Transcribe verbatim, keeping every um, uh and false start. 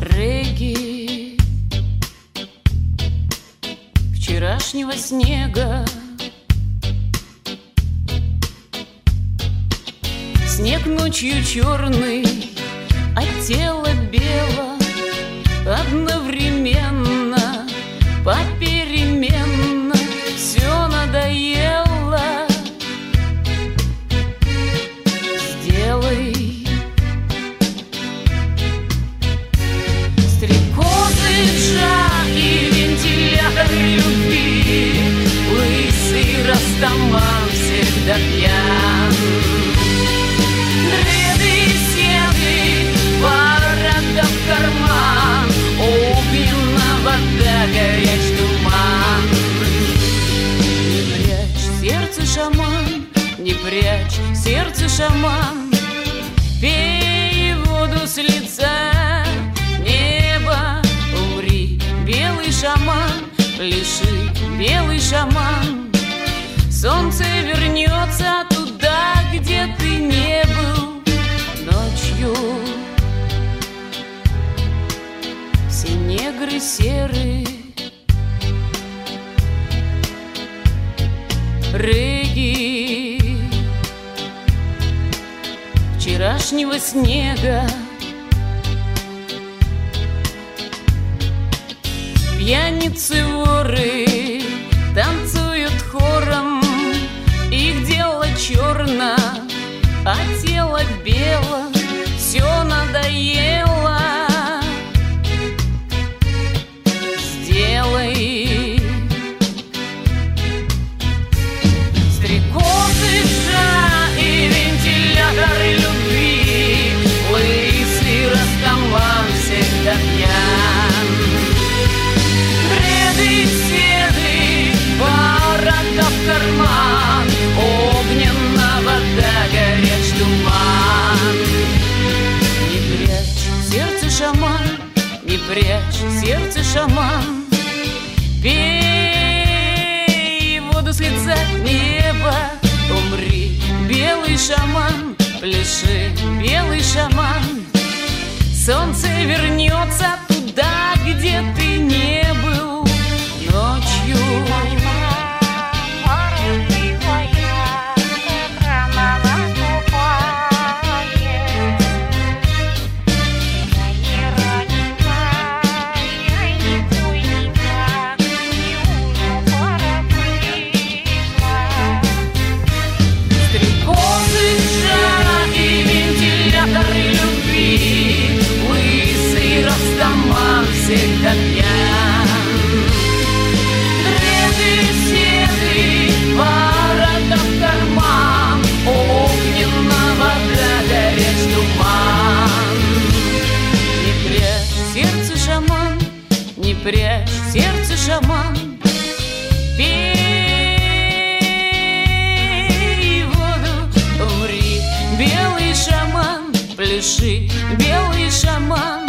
Регги вчерашнего снега. Снег ночью черный, а тело бело, одновременно, попеременно. Все надоело. Сделай стрекозы, джа и вентилятор любви. Лысый растаман всегда пьян. Дреды, седы, борода в карман, огненная вода, горяч туман. Не прячь сердце, шаман, не прячь сердце, шаман. Пей воду с лица неба, умри, белый шаман, пляши, белый шаман. Солнце вернется туда, где ты не был ночью. Все негры серые. Регги вчерашнего снега. Пьяницы, воры танцуют хором. Их дело черно, а тело бело. Все надоело. Сделай стрекозы, джа и вентиляторы любви. Лысый растаман всегда пьян. Дреды, седы, борода в карман, огненная вода, горяч туман. Не прячь сердце, шаман, не прячь сердце, шаман. Пей воду с лица неба, умри, белый шаман, пляши, белый шаман. Солнце вернется туда, где ты не был ночью. Всегда пьян. Дреды, седы, борода в карман, огненная вода, горяч туман. Не прячь сердце, шаман, не прячь сердце, шаман. Пей воду, умри, белый шаман, пляши, белый шаман.